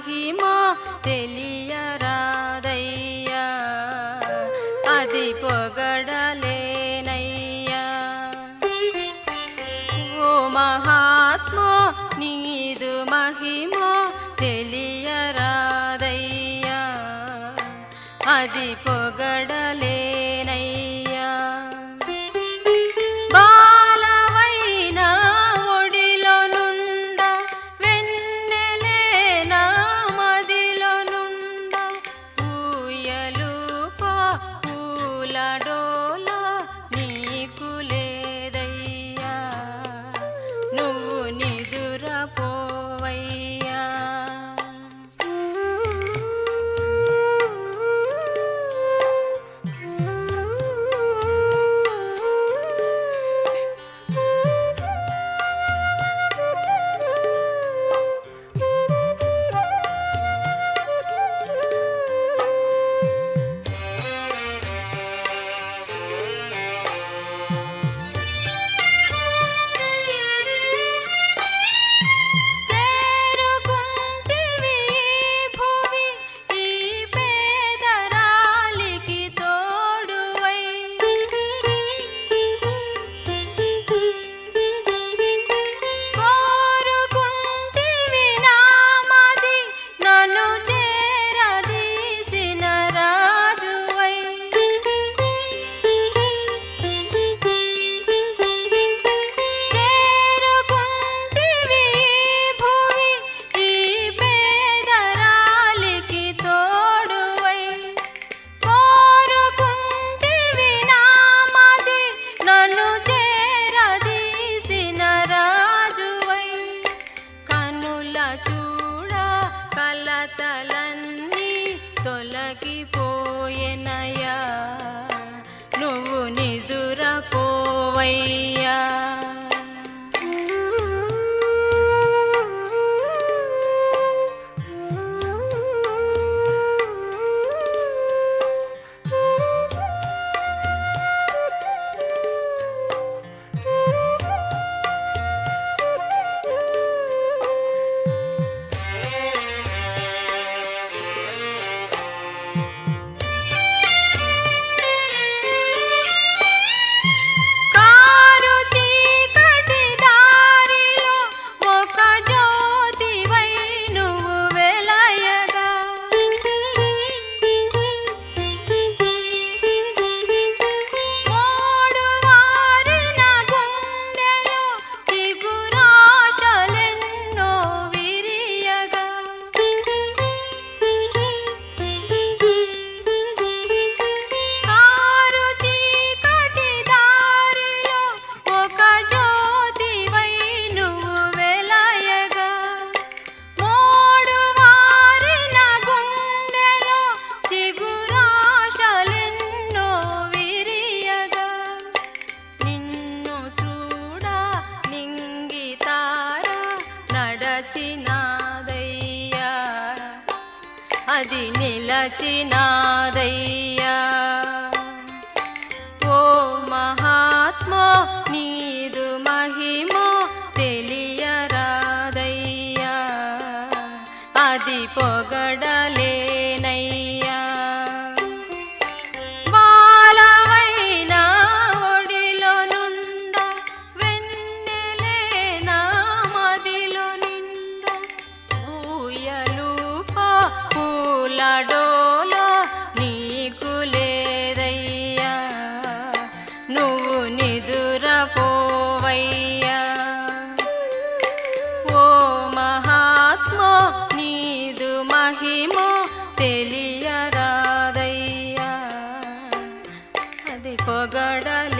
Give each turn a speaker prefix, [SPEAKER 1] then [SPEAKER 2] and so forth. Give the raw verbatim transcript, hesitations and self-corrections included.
[SPEAKER 1] మహిమా తెలియరాదయ్యా, అది పొగడలేనయ్యా. ఓ మహాత్మా నీదు మహిమా తెలియరాదయ్యా, అది పొగడలేనయ్యా. బాలవైన ఒడిలో నుండ వెన్నెలేన మదిలో నుండ ఊయలుపా పూలడోల నీకు లేదయ్యా, నువ్వు నిదురపోవయ్యా. కలతలన్నీ తొలగిపోయెనయ్యా, నువ్వు నిదురపోవయ్యా. నడచినాదయ్యా, అది నిలచినాదయ్యా. ఓ మహాత్మా నీదు మహిమా తెలియరాదయ్యా, అది పొగడలేనయ్యా. బాలవైన ఒడిలో నుండ వెన్నెలేన మదిలో నిండ ఊయలుపా పూలడోల నీకు లేదయ్యా, నువ్వు నిదురపోవయ్యా. ఓ మహాత్మా నీదు మహిమా తెలియరాదయ్యా, అది పొగడలే